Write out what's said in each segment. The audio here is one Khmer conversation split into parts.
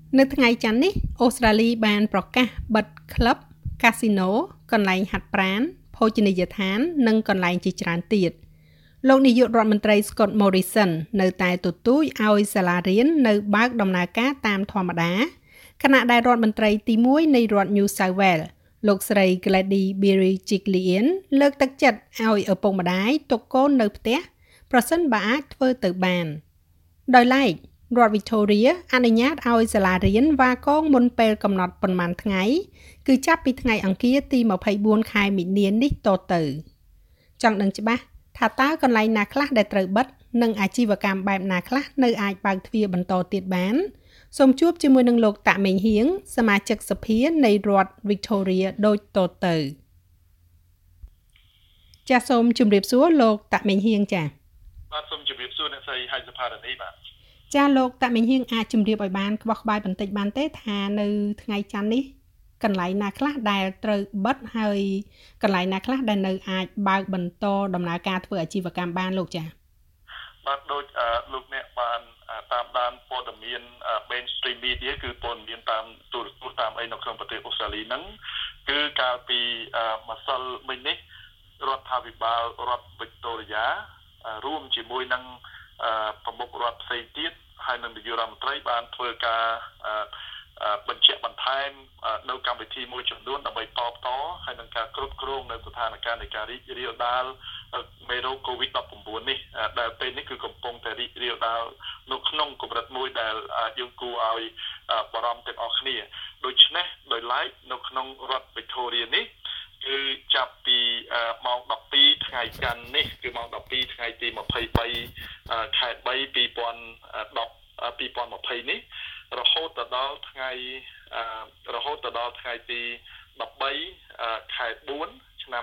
នៅថ្ងៃច័ន្ទនេះអូស្ត្រាលីបានប្រកាសបិទក្លឹប កាស៊ីណូ កន្លែងហាត់ប្រាណ ភោជនីយដ្ឋាន និងកន្លែងជាច្រើនទៀតលោកនាយករដ្ឋមន្ត្រី Scott Morrison នៅតែទទូចឲ្យសាលារៀននៅបើកដំណើរការតាមធម្មតាខណៈដែលរដ្ឋមន្ត្រីទី1នៃរដ្ឋ New South Wales លោកស្រី Gladys Berejiklian លើកទឹកចិត្តឲ្យឪពុកម្ដាយទុកកូននៅផ្ទះប្រសិនបើអាចធ្វើទៅបានដោយឡែករដ្ឋ Victoria អនុញ្ញាតឲ្យសាលារៀនវ៉ាកងមុនពេលកំណត់ប៉ុន្មានថ្ងៃគឺចាប់ពីថ្ងៃអង្គារទី24ខែមីនានេះតទៅចង់ដឹងច្បាស់ថាតើកន្លែងណាខ្លះដែលត្រូវបិទនិងអាជីវកម្មបែបណាខ្លះនៅអាចបើកទ្វារបន្តទៀតបានសូមជួបជាមួយនឹងលោកតាក់មេងហៀងសមាជិកសភានៃរដ្ឋ Victoria ដូចតទៅចាសសូមជម្រាបសួរលោកតាក់មេងហៀងចា៎បាទសូមជម្រាបសួរអ្នកស្រីហៃសផារនីបាទចាលោកតាក់មេងហៀងអាចជម្រាបឲ្យបានក្បោះក្បាយបន្តិចបានទេថានៅថ្ងៃច័ន្ទនេះកន្លែងណាខ្លះដែលត្រូវបិទហើយកន្លែងណាខ្លះដែលនៅអាចបើកបន្តដំណើរការធ្វើអាជីវកម្មបានលោកចា៎បាទដូចលោកអ្នកបានតាមដានព័ត៌មាន mainstream media គឺព័ត៌មានតាមទូរទស្សន៍តាមអីនៅក្នុងប្រទេសអូស្ត្រាលីហ្នឹងគឺកាលពីម្សិលមិញនេះរដ្ឋាភិបាលរដ្ឋ Victoria រួមជាមួយនឹងប្រមុខរដ្ឋផ្សេងទៀតហើយនឹងនាយករដ្ឋមន្ត្រីបានធ្វើការបញ្ជាក់បន្ថែមនៅកម្មវិធីមួយចំនួនដើម្បីតបតហើយនឹងការគ្រប់គ្រងនៅស្ថានភាពនៃការរីករាលដាលមេរោគ COVID-19 នេះដែលពេលនេះគឺកំពុងតែរីករាលដាលនៅក្នុងកម្រិតមួយដែលយើងគួរឲ្យបារម្ភទាំងអស់គ្នាដូច្នេះដោយឡែកនៅក្នុងរដ្ឋ Victoria នេះគឺចាប់ពីម៉ោង12ថ្ងៃច័ន្ទនេះគឺម៉ោង12ថ្ងៃទី23ខែ3 2020នេះរហូតដល់ថ្ងៃទី13ខែ4ឆ្នាំ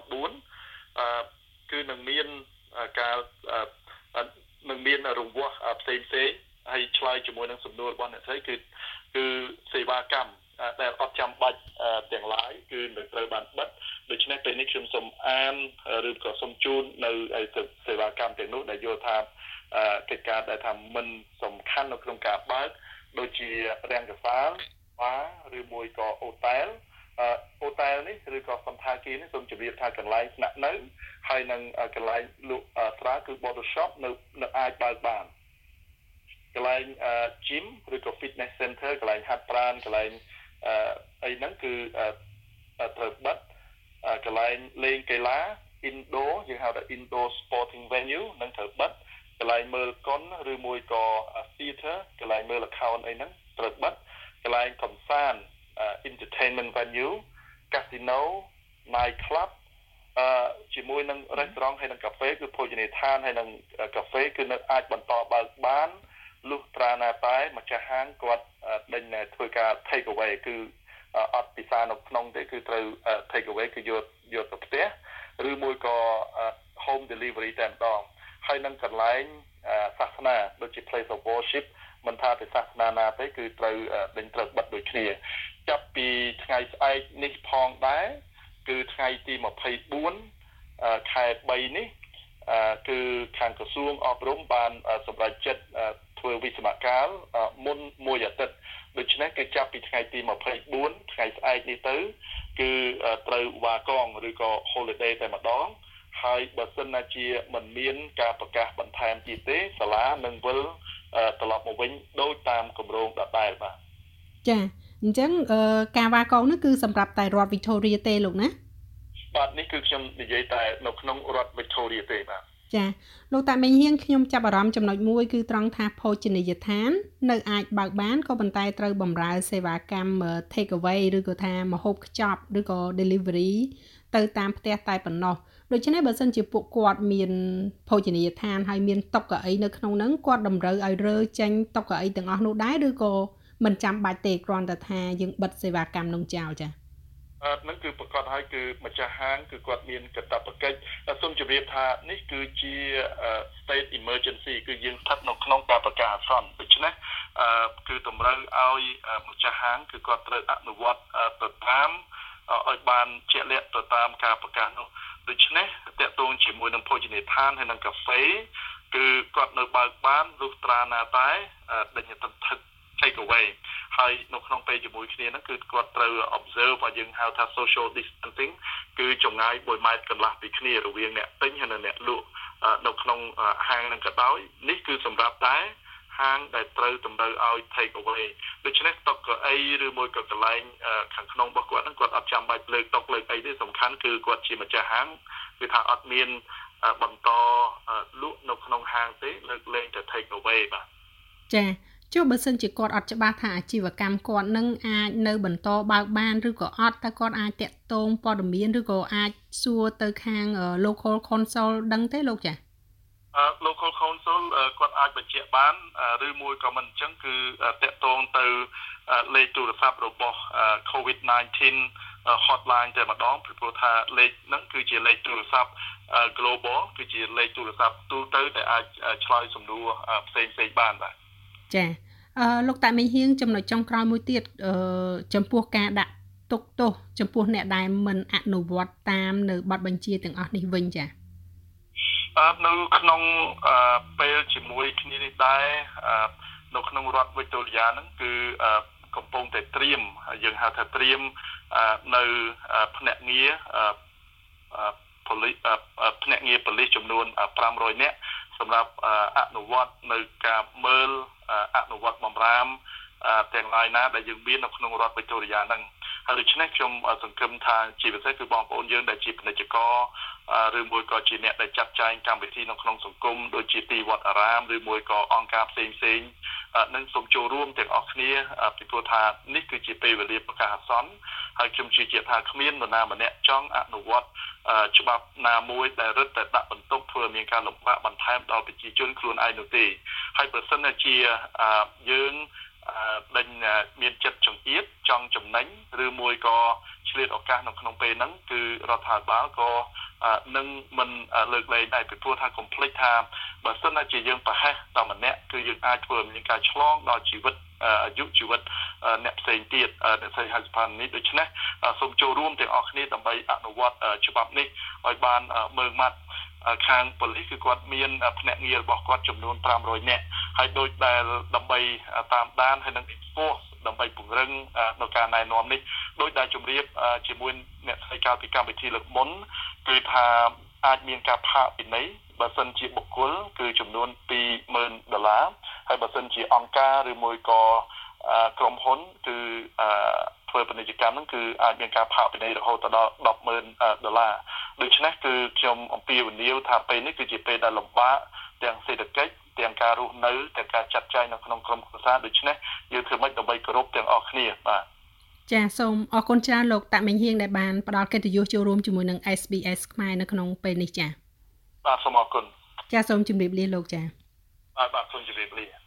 2004គឺនឹងមានការនឹងមានរង្វាស់ផ្សេងហើយឆ្លើយជាមួយនឹងសំណួររបស់អ្នកស្រីគឺសេវាកម្មដែលអត់ចាំបាច់ទាំងឡាយគឺនឹងត្រូវបានបិទដូច្នេះពេលនេះខ្ញុំសូមអានឬក៏សូមជូននៅសេវាកម្មទាំងនោះដែលយល់ថាកិច្ចការដែលថាមិនសំខាន់នៅក្នុងការបើកដូចជារាំងកាសាលឬមួយក៏អូតែលនេះឬក៏សន្តាគារនេះសូមជម្រាបថាកន្លែងស្នាក់នៅហើយនឹងកន្លែងលក់ស្រាគឺ bottle shop នៅអាចបើកបានកន្លែង gym ឬក៏ fitness center កន្លែងហាត់ប្រាណកន្លែងអីហ្នឹងគឺត្រូវបិទកន្លែងលេងកីឡា indoor យើងហៅថា indoor sporting venue នឹងត្រូវបិទកន្លែងមើលកុនឬមួយក៏ theater កន្លែងមើលល្ខោនអីហ្នឹងត្រូវបិទកន្លែងកម្សាន្ត entertainment venue casino night club ជាមួយនឹង restaurant ហើយនឹងកាហ្វេគឺភោជនីយដ្ឋានហើយនឹងកាហ្វេគឺនៅអាចបន្តបើកបានលុះត្រាណាតែម្ចាស់ហាងគាត់ដេញធ្វើការ take away គឺអត់ពិសានៅក្នុងទេគឺត្រូវ take away គឺយកទៅផ្ទះឬមួយក៏ home delivery តែម្ដងហើយនឹងកន្លែងសាសនាដូចជា place of worship មិនថាទៅសាសនាណាទេគឺត្រូវដេញត្រូវបិទដូចគ្នាចាប់ពីថ្ងៃស្អែកនេះផងដែរគឺថ្ងៃទី24ខែ3នេះគឺខាងក្រសួងអប់រំបានសម្រេចចិត្តធ្វើវិស្សមកាលមុនមួយអាទិត្យដូច្នេះគឺចាប់ពីថ្ងៃទី24ថ្ងៃស្អែកនេះទៅគឺត្រូវវ៉ាកងឬក៏ holiday តែម្ដងហើយបើសិនណាជាមិនមានការប្រកាសបន្ថែមទៀតទេសាលានឹងវិលត្រឡប់មកវិញដោយតាមគម្រោងដដែលបាទចាអញ្ចឹងការវ៉ាកងនេះគឺសម្រាប់តែរដ្ឋ Victoria ទេលោកណាបាទនេះគឺខ្ញុំនិយាយតែនៅក្នុងរដ្ឋ Victoria ទេបាទចាលោកតាមេងហៀងខ្ញុំចាប់អារម្មណ៍ចំណុចមួយគឺត្រង់ថាភោជនីយដ្ឋាននៅអាចបើកបានក៏ប៉ុន្តែត្រូវបម្រើសេវាកម្ម take away ឬក៏ថាម្ហូបខ្ចប់ឬក៏ delivery ទៅតាមផ្ទះតែប៉ុណ្ណោះដូច្នេះបើសិនជាពួកគាត់មានភោជនីយដ្ឋានហើយមានតុកៅអីនៅក្នុងហ្នឹងគាត់តម្រូវឲ្យរើចេញតុកៅអីទាំងអស់នោះដែរឬក៏មិនចាំបាច់ទេគ្រាន់តែថាយើងបិទសេវាកម្មនោះចោលចាហ្នឹងគឺប្រកាសឲ្យគឺម្ចាស់ហាងគឺគាត់មានកាតព្វកិច្ចសូមជម្រាបថានេះគឺជា state emergency គឺយើងស្ថិតនៅក្នុងការប្រកាសអាសន្នដូច្នេះគឺតម្រូវឲ្យម្ចាស់ហាងគឺគាត់ត្រូវអនុវត្តទៅតាមឲ្យបានជាក់លាក់ទៅតាមការប្រកាសនោះដូច្នេះតកតងជាមួយនឹងភោជនីយដ្ឋានហើយនិងកាហ្វេគឺគាត់នៅបើកបានលុះត្រាណាតែដេញទៅtake away ហើយនៅក្នុងពេលជាមួយគ្នាហ្នឹងគឺគាត់ត្រូវ observe ឲ្យយើងហៅថា social distancing គឺចម្ងាយ1ម៉ែត្រកន្លះពីគ្នារវាងអ្នកទិញហើយនិងអ្នកលក់នៅក្នុងហាងហ្នឹងក៏ដោយនេះគឺសម្រាប់តែហាងដែលត្រូវតម្រូវឲ្យ take away ដូច្នេះតុកៅអីឬមួយក៏កន្លែងខាងក្នុងរបស់គាត់ហ្នឹងគាត់អត់ចាំបាច់លើកតុលើកអីទេសំខាន់គឺគាត់ជាម្ចាស់ហាងគឺថាអត់មានបន្តលក់នៅក្នុងហាងទេលើកលែងតែ take away បាទចាចុះបើសិនជាគាត់អត់ច្បាស់ថាអាជីវកម្មគាត់នឹងអាចនៅបន្តបើកបានឬក៏អត់តែគាត់អាចតាក់ទងព័ត៌មានឬក៏អាចសួរទៅខាង local council ដឹងទេលោកចា local council គាត់អាចបញ្ជាក់បានឬមួយក៏មិនអញ្ចឹងគឺតាក់ទងទៅលេខទូរស័ព្ទរបស់ COVID-19 hotline តែម្ដងពីព្រោះថាលេខហ្នឹងគឺជាលេខទូរស័ព្ទ global គឺជាលេខទូរស័ព្ទទូទៅដែលអាចឆ្លើយសំណួរផ្សេងៗបានបាទចាលោកតាមីងហៀងចំណុចចុងក្រោយមួយទៀតចំពោះការដាក់ទុកទោសចំពោះអ្នកដែលមិនអនុវត្តតាមនៅបទបញ្ជាទាំងអស់នេះវិញចានៅក្នុងពេលជាមួយគ្នានេះដែរនៅក្នុងរដ្ឋវិកតូរីយ៉ាហ្នឹងគឺកំពុងតែត្រៀមយើងហៅថាត្រៀមនៅភ្នាក់ងារភ្នាក់ងារប៉ូលីសចំនួន500នាក់សម្រាប់អនុវត្តនៅការមើលអនុវត្តបម្រាមទាំងឡាយណាដែលយើងមាននៅក្នុងរដ្ឋវិកតូរីយ៉ាហ្នឹងហើយដូច្នេះខ្ញុំសង្ឃឹមថាជាពិសេសគឺបងប្អូនយើងដែលជាពាណិជ្ជករឬមួយក៏ជាអ្នកដែលចាត់ចែងកម្មវិធីនៅក្នុងសង្គមដូចជាទីវត្តអារាមឬមួយក៏អង្គការផ្សេងនឹងសូមចូលរួមទាំងអស់គ្នាពីព្រោះថានេះគឺជាពេលវេលាប្រកាសអាសន្នហើយខ្ញុំជឿជាក់ថាគ្មាននរណាម្នាក់ចង់អនុវត្តច្បាប់ណាមួយដែលរឹតតែដាក់បន្ទុកធ្វើឲ្យមានការលំបាកបន្ថែមដល់ប្រជាជនខ្លួនឯងនោះទេហើយប្រសិនជាយើងដេញមានចិត្តចង្អៀតចង់ចំណេញឬមួយក៏ឆ្លៀតឱកាសនៅក្នុងពេលហ្នឹងគឺរដ្ឋាភិបាលក៏នឹងមិនលើកលែងដែរពីព្រោះថាកុំភ្លេចថាបើសិនជាយើងប្រហែសតែម្នាក់គឺយើងអាចធ្វើឲ្យមានការឆ្លងដល់ជីវិតអាយុជីវិតអ្នកផ្សេងទៀតអ្នកផ្សេងហើយស្ថាននេះដូច្នេះសូមចូលរួមទាំងអស់គ្នាដើម្បីអនុវត្តច្បាប់នេះឲ្យបានមើងម៉ាត់ខាងប៉ូលីសគឺគាត់មានភ្នាក់ងាររបស់គាត់ចំនួន500នាក់ហើយដូចដែលដើម្បីតាមដានហើយនឹង enforce ដើម្បីពង្រឹងនៅការណែនាំនេះដោយដែលជម្រាបជាមួយអ្នកស្រីកាលពីកម្មវិធីលើកមុនគឺថាអាចមានការផាកពិន័យបើសិនជាបុគ្គលគឺចំនួន$20,000ហើយបើសិនជាអង្គការឬមួយក៏ក្រុមហ៊ុនគឺធ្វើពាណិជ្ជកម្មហ្នឹងគឺអាចមានការផាកពិន័យរហូតដល់$10,000ដូច្នេះគឺខ្ញុំអំពាវនាវថាពេលនេះគឺជាពេលដែលលំបាកទាំងសេដ្ឋកិច្ចទាំងការរស់នៅទាំងការចាត់ចែងនៅក្នុងក្រុមគ្រួសារដូច្នេះយើងធ្វើម៉េចដើម្បីគោរពទាំងអស់គ្នាបាទចាសូមអរគុណច្រើនលោកតាមីងហៀងដែលបានផ្ដល់កិត្តិយសចូលរួមជាមួយនឹង SBS ខ្មែរនៅក្នុងពេលនេះចាបាទសូមអរគុណចាសូមជម្រាបលាលោកចាបាទសូមជម្រាបលា